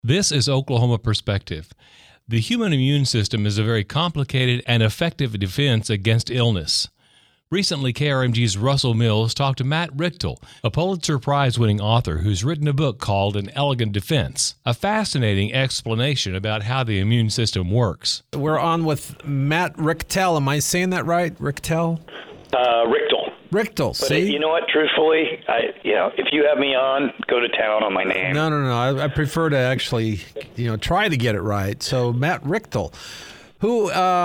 This is Oklahoma Perspective. The human immune system is a very complicated and effective defense against illness. Recently, KRMG's Russell Mills talked to Matt Richtel, a Pulitzer Prize-winning author who's written a book called An Elegant Defense, a fascinating explanation about how the immune system works. We're on with Matt Richtel. Am I saying that right? Richtel? Richtel. Richtel, But see? you know what? Truthfully, if you have me on, go to town on my name. No. I prefer to actually, try to get it right. So Matt Richtel, who,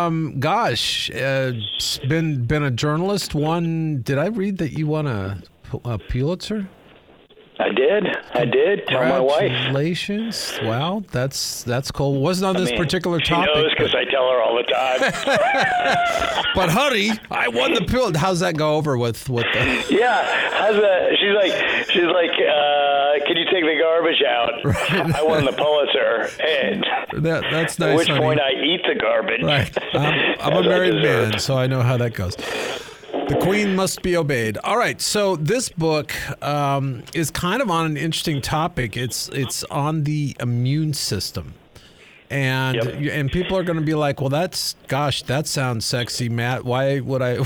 been a journalist. Did I read that you won a Pulitzer? I did. Tell my wife. Congratulations. Wow, that's cool. Wasn't on this particular topic. She knows because I tell her all the time. But honey, I won the Pulitzer. How's that go over with the... Yeah, how's that? She's like, can you take the garbage out? Right. I won the Pulitzer. And that's nice, at which honey. point I eat the garbage. Right. I'm a married man, so I know how that goes. The queen must be obeyed. All right, so this book is kind of on an interesting topic. It's on the immune system. And people are going to be like, well, that sounds sexy, Matt. Why would I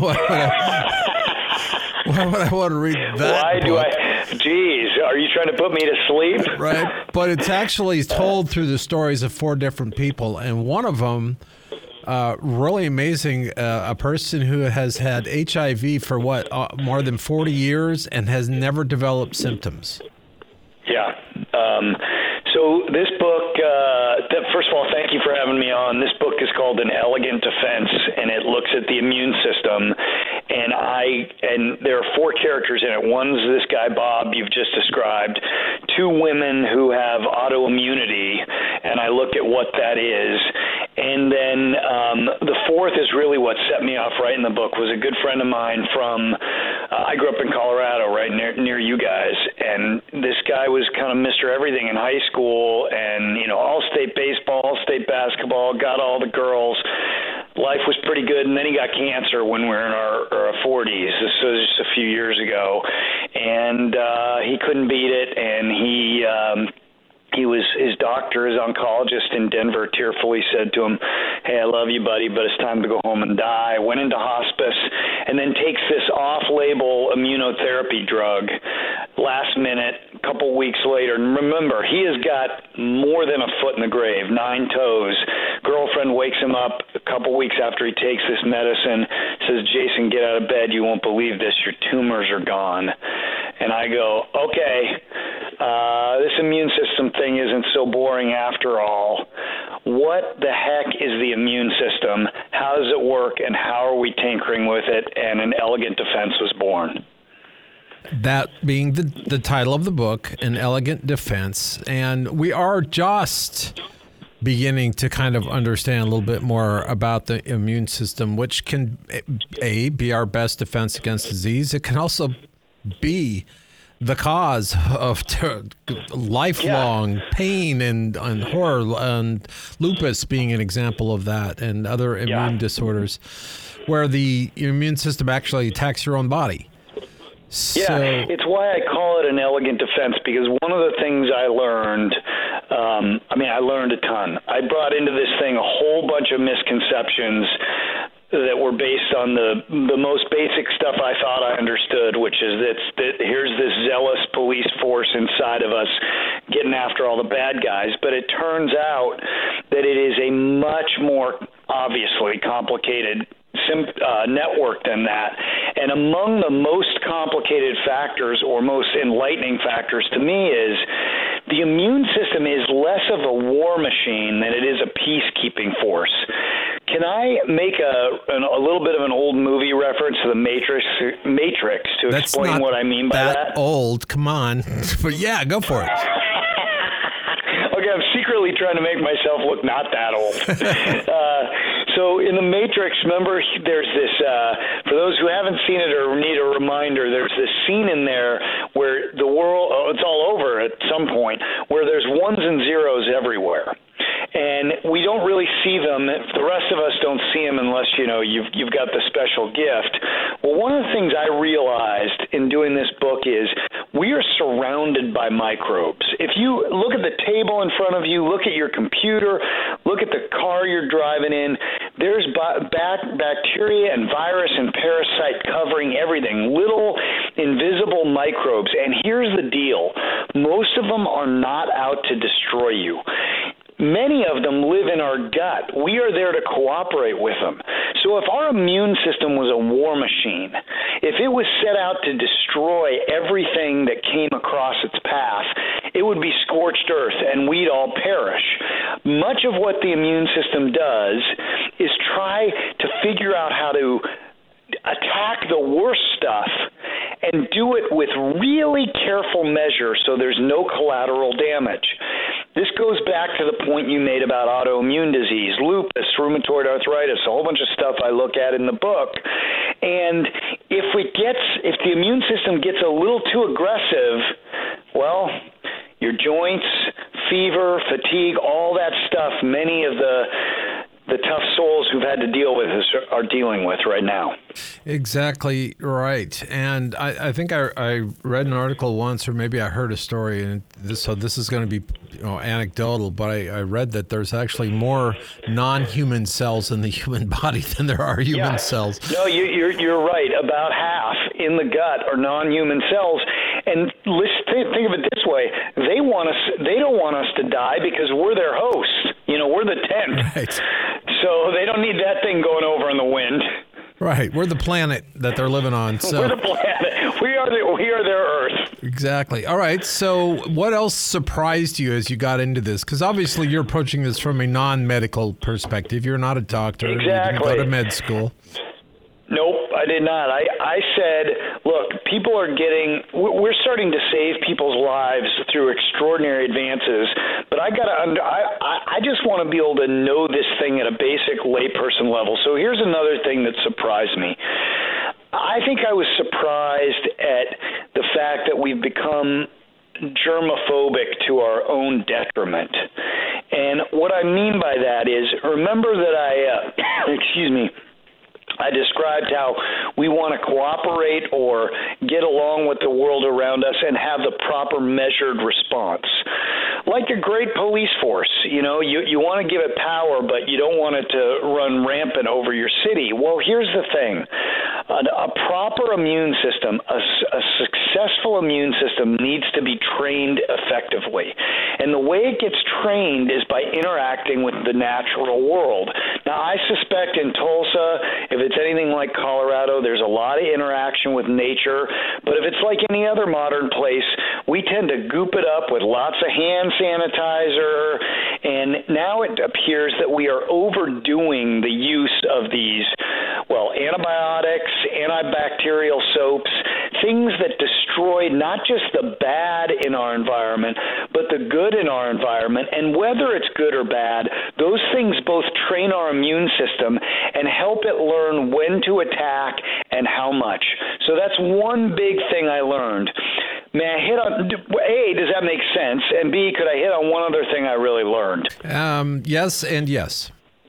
want to read that book? Geez, are you trying to put me to sleep? Right. But it's actually told through the stories of 4 different people. And one of them, really amazing, a person who has had HIV for more than 40 years and has never developed symptoms. Yeah. So this book, first of all, thank you for having me on. This book is called An Elegant Defense, and it looks at the immune system. And there are 4 characters in it. One's this guy, Bob, you've just described. 2 women who have autoimmunity, and I look at what that is. And then the 4th is really what set me off right in the book, was a good friend of mine from, I grew up in Colorado, right near you guys, and this guy was kind of Mr. Everything in high school, and, all-state baseball, all-state basketball, got all the girls. Life was pretty good, and then he got cancer when we were in our 40s. This was just a few years ago, and he couldn't beat it, and his doctor, his oncologist in Denver, tearfully said to him, "Hey, I love you, buddy, but it's time to go home and die." Went into hospice, and then takes this off-label immunotherapy drug last minute, a couple weeks later. And remember, he has got more than a foot in the grave, 9 toes. Girlfriend wakes him up a couple weeks after he takes this medicine, says, "Jason, get out of bed. You won't believe this. Your tumors are gone." And I go, okay, this immune system thing isn't so boring after all. What the heck is the immune system? How does it work? And how are we tinkering with it? And An Elegant Defense was born. That being the title of the book, An Elegant Defense. And we are just beginning to kind of understand a little bit more about the immune system, which can, be our best defense against disease. It can also be the cause of lifelong pain and horror, and lupus being an example of that, and other immune disorders where the immune system actually attacks your own body. Yeah, it's why I call it an elegant defense, because one of the things I learned, I learned a ton. I brought into this thing a whole bunch of misconceptions that were based on the most basic stuff I thought I understood, which is that here's this zealous police force inside of us getting after all the bad guys. But it turns out that it is a much more obviously complicated network than that. And among the most complicated factors, or most enlightening factors to me, is the immune system is less of a war machine than it is a peacekeeping force. Can I make a little bit of an old movie reference to the Matrix to explain what I mean by that? That's not old. Come on. But yeah, go for it. Okay, I'm secretly trying to make myself look not that old. So in the Matrix, remember, there's this, for those who haven't seen it or need a reminder, there's this scene in there where the world, it's all over at some point, where there's ones and zeros everywhere. And we don't really see them. The rest of us don't see them unless, you've got the special gift. Well, one of the things I realized in doing this book is we are surrounded by microbes. If you look at the table in front of you, look at your computer, look at the car you're driving in, there's bacteria and virus and parasite covering everything, little invisible microbes. And here's the deal. Most of them are not out to destroy you. Many of them live in our gut. We are there to cooperate with them. So if our immune system was a war machine, if it was set out to destroy everything that came across its path, it would be scorched earth and we'd all perish. Much of what the immune system does is try to figure out how to attack the worst stuff and do it with really careful measure so there's no collateral damage. This goes back to the point you made about autoimmune disease, lupus, rheumatoid arthritis, a whole bunch of stuff I look at in the book. And if the immune system gets a little too aggressive, well, your joints, fever, fatigue, all that stuff, many of the tough souls who've had to deal with this are dealing with right now. Exactly right. And I think I read an article once, or maybe I heard a story, and this is going to be anecdotal, but I read that there's actually more non-human cells in the human body than there are human cells. No, you're right. About half in the gut are non-human cells. And think of it this way: they don't want us to die because we're their hosts. We're the tent. Right. So they don't need that thing going over in the wind. Right. We're the planet that they're living on. So we're the planet. We are their Earth. Exactly. All right. So what else surprised you as you got into this? Because obviously you're approaching this from a non-medical perspective. You're not a doctor. Exactly. You didn't go to med school. Nope, I did not. I said, look, we're starting to save people's lives through extraordinary advances, but I just want to be able to know this thing at a basic layperson level. So here's another thing that surprised me. I think I was surprised at the fact that we've become germophobic to our own detriment. And what I mean by that is, remember that I described how we want to cooperate or get along with the world around us and have the proper measured response. Like a great police force, you want to give it power, but you don't want it to run rampant over your city. Well, here's the thing. A proper immune system, a successful immune system needs to be trained effectively. And the way it gets trained is by interacting with the natural world. Now, I suspect in Tulsa, if it's anything like Colorado, there's a lot of interaction with nature. But if it's like any other modern place, we tend to goop it up with lots of hand sanitizer. And now it appears that we are overdoing the use of these, antibiotics, antibacterial soaps, things that destroy not just the bad in our environment, but the good in our environment. And whether it's good or bad, those things both train our immune system and help it learn when to attack and how much. So that's one big thing I learned. May I hit on, A, does that make sense? And B, could I hit on one other thing I really learned? Yes and yes.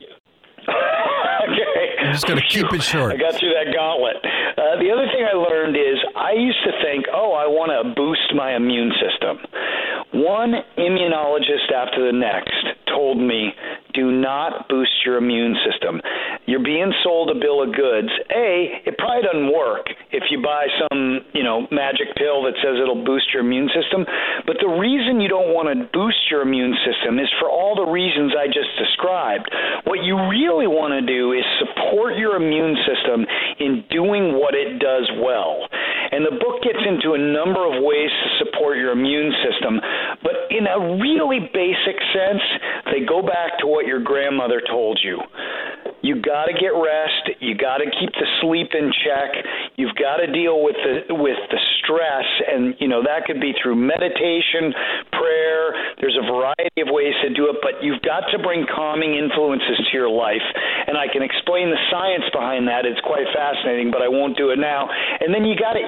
Okay. I'm just going to keep it short. I got through that gauntlet. The other thing I learned is I used to think, I want to boost my immune system. One immunologist after the next told me, do not boost your immune system. You're being sold a bill of goods. It probably doesn't work if you buy some, magic pill that says it'll boost your immune system. But the reason you don't want to boost your immune system is for all the reasons I just described. What you really want to do is support your immune system in doing what it does well. And the book gets into a number of ways to support your immune system, but in a really basic sense, they go back to what your grandmother told you. You got to get rest. You got to keep the sleep in check. You've got to deal with the stress, and that could be through meditation, prayer. There's a variety of ways to do it, but you've got to bring calming influences to your life. And I can explain the science behind that. It's quite fascinating, but I won't do it now. And then you got to eat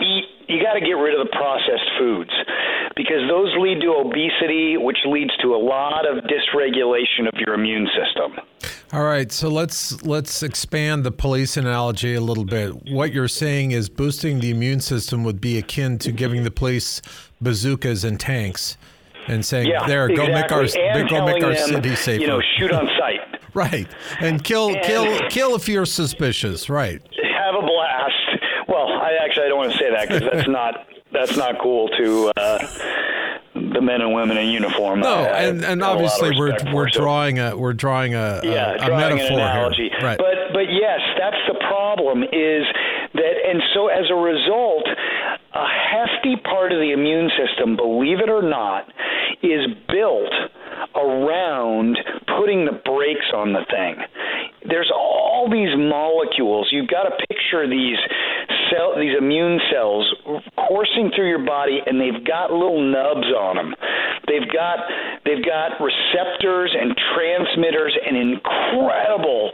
you got to get rid of the processed foods, because those lead to obesity, which leads to a lot of dysregulation of your immune system. All right, so let's expand the police analogy a little bit. What you're saying is boosting the immune system would be akin to giving the police bazookas and tanks and saying, "There, exactly. go make our city safer." Shoot on sight. Right, and kill if you're suspicious. Right. Have a blast. Well, I don't want to say that, because that's not cool to the men and women in uniform. No, and obviously we're drawing a metaphor analogy here. Right. But yes, that's the problem, is that, and so as a result, a hefty part of the immune system, believe it or not, is built around putting the brakes on the thing. There's all these molecules. You've got to picture these immune cells coursing through your body, and they've got little nubs on them. They've got receptors and transmitters and incredible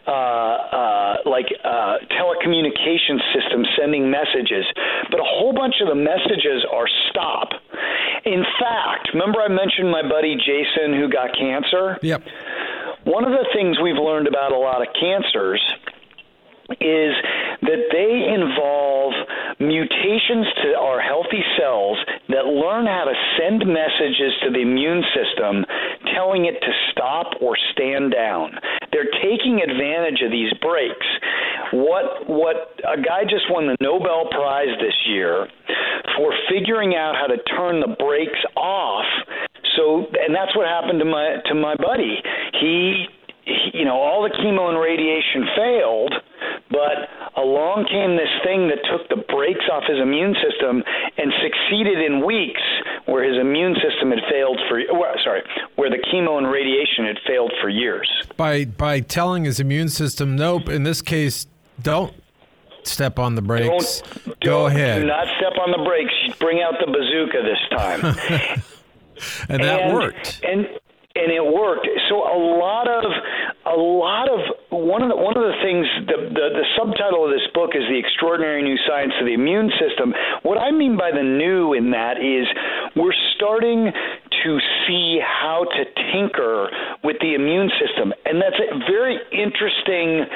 telecommunication systems sending messages. But a whole bunch of the messages are stop. In fact, remember I mentioned my buddy Jason who got cancer? Yep. One of the things we've learned about a lot of cancers is that they involve mutations to our healthy cells that learn how to send messages to the immune system telling it to stop or stand down. They're taking advantage of these breaks. What a guy just won the Nobel Prize this year for figuring out how to turn the brakes off. So, and that's what happened to my buddy. He all the chemo and radiation failed, but along came this thing that took the brakes off his immune system and succeeded in weeks, where his immune system had failed where the chemo and radiation had failed for years. By telling his immune system, nope, in this case, don't step on the brakes. Go ahead. Do not step on the brakes. Bring out the bazooka this time. And that worked. And it worked. So one of the things, the subtitle of this book is The Extraordinary New Science of the Immune System. What I mean by the new in that is we're starting to see how to tinker with the immune system. And that's a very interesting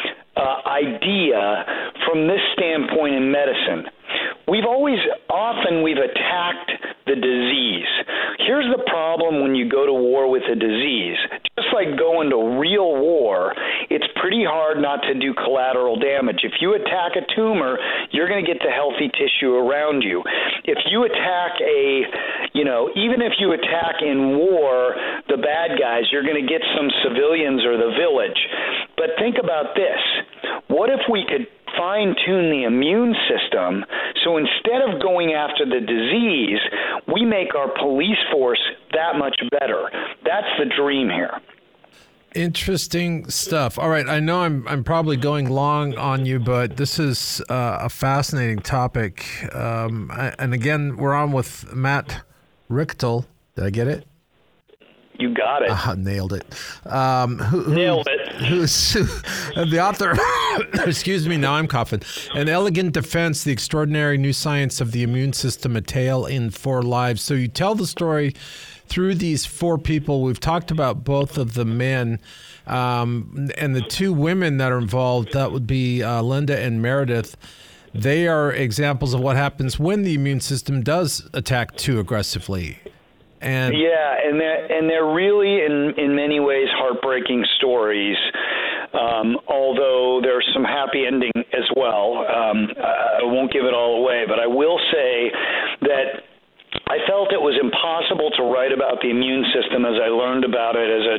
idea from this standpoint in medicine. We've attacked the disease. Here's the problem when you go to war with a disease. Just like going to real war, it's pretty hard not to do collateral damage. If you attack a tumor, you're going to get the healthy tissue around you. If you attack even if you attack in war the bad guys, you're going to get some civilians or the village. But think about this. What if we could fine-tune the immune system so instead of going after the disease, we make our police force that much better? That's the dream here. Interesting stuff. All right, I know I'm probably going long on you, but this is a fascinating topic. And again, we're on with Matt Richtel. Did I get it? You got it. Nailed it. Nailed it. Who's the author? Excuse me, now I'm coughing. An Elegant Defense, The Extraordinary New Science of the Immune System, A Tale in 4 Lives. So you tell the story through these 4 people. We've talked about both of the men and the 2 women that are involved. That would be Linda and Meredith. They are examples of what happens when the immune system does attack too aggressively. And they're really in many ways heartbreaking stories. Although there's some happy ending as well. I won't give it all away, but I will say that I felt it was impossible to write about the immune system as I learned about it as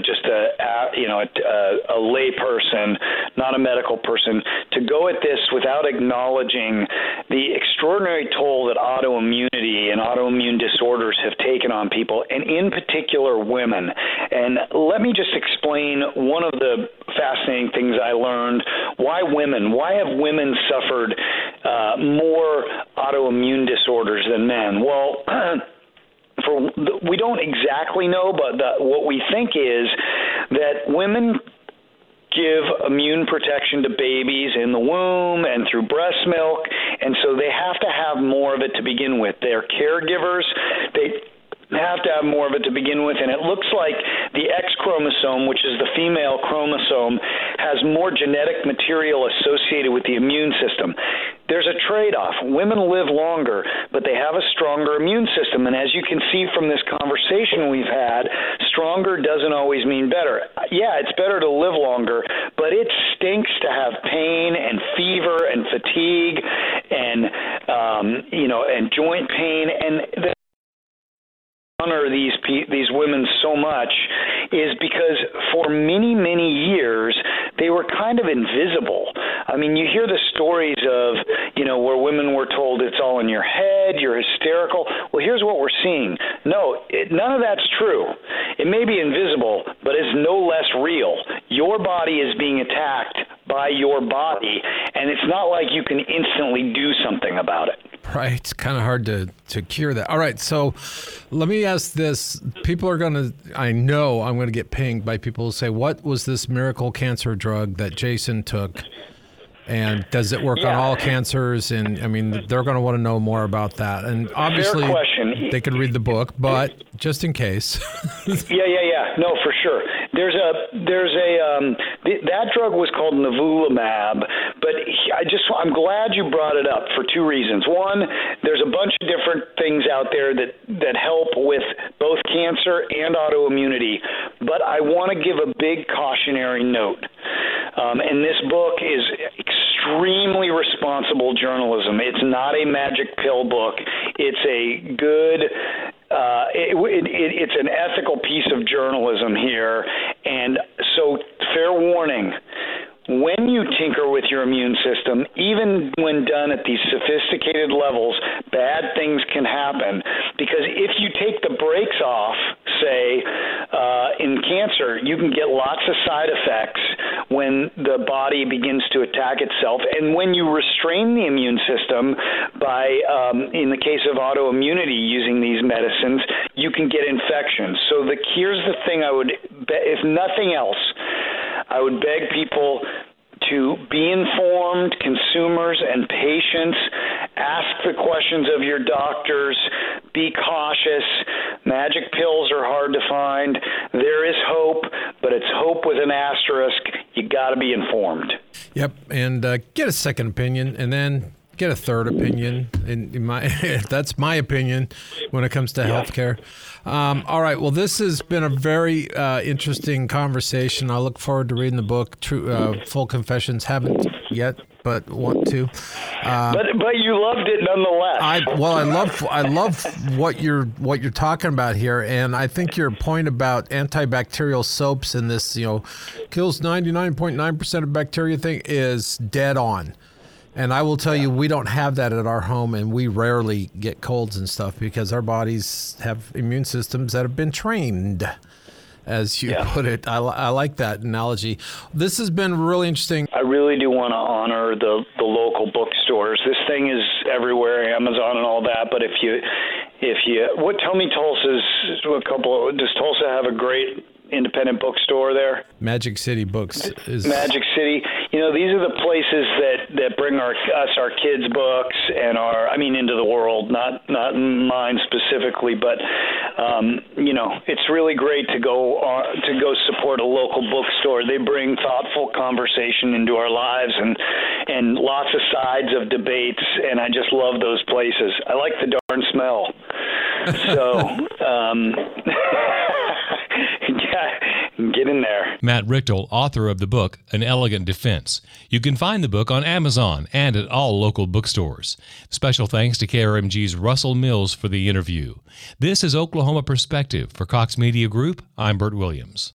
a lay person, not a medical person, to go at this without acknowledging the extraordinary toll that autoimmunity and autoimmune disorders have taken on people, and in particular women. And let me just explain one of the fascinating things I learned. Why women? Why have women suffered more autoimmune disorders than men? Well, we don't exactly know, but what we think is that women give immune protection to babies in the womb and through breast milk, And so they have to have more of it to begin with. They're caregivers. They have to have more of it to begin with, and it looks like the X chromosome, which is the female chromosome, has more genetic material associated with the immune system. There's a trade-off. Women live longer, but they have a stronger immune system, and as you can see from this conversation we've had, stronger doesn't always mean better. Yeah, it's better to live longer, but it stinks to have pain and fever and fatigue and and joint pain, and honor these women so much is because for many, many years they were kind of invisible. I mean, you hear the stories of, where women were told it's all in your head, you're hysterical. Well, here's what we're seeing. No, none of that's true. It may be invisible, but it's no less real. Your body is being attacked by your body, and it's not like you can instantly do something about it. Right. It's kind of hard to cure that. All right. So let me ask this. People are I know I'm going to get pinged by people who say, what was this miracle cancer drug that Jason took? And does it work on all cancers? And I mean, they're going to want to know more about that. And obviously they could read the book, but just in case. Yeah. No, for sure. That drug was called nivolumab, but I'm glad you brought it up for two reasons. One, there's a bunch of different things out there that help with both cancer and autoimmunity, but I want to give a big cautionary note. And this book is extremely responsible journalism. It's not a magic pill book. It's a good it's an ethical piece of journalism here. And so, fair warning, when you tinker with your immune system, even when done at these sophisticated levels, bad things can happen. Because if you take the brakes off, say, in cancer, you can get lots of side effects when the body begins to attack itself. And when you restrain the immune system by, in the case of autoimmunity, using these medicines, you can get infections. So here's the thing if nothing else, I would beg people to be informed, consumers and patients. Ask the questions of your doctors. Be cautious. Magic pills are hard to find. There is hope, but it's hope with an asterisk. You got to be informed. Yep, and get a second opinion, and then get a third opinion. That's my opinion when it comes to healthcare. All right. Well, this has been a very interesting conversation. I look forward to reading the book. Full Confessions. Haven't yet, but want to. But you loved it nonetheless. I love what you're talking about here, and I think your point about antibacterial soaps and this kills 99.9% of bacteria thing is dead on. And I will tell you, we don't have that at our home, and we rarely get colds and stuff because our bodies have immune systems that have been trained, as you put it. I like that analogy. This has been really interesting. I really do want to honor the local bookstores. This thing is everywhere, Amazon and all that. But tell me does Tulsa have a great independent bookstore there? Magic City Books is Magic City. These are the places that bring our kids' books and into the world, not mine specifically, but it's really great to go support a local bookstore. They bring thoughtful conversation into our lives and lots of sides of debates, and I just love those places. I like the darn smell. So get in there. Matt Richtel, author of the book, An Elegant Defense. You can find the book on Amazon and at all local bookstores. Special thanks to KRMG's Russell Mills for the interview. This is Oklahoma Perspective. For Cox Media Group, I'm Bert Williams.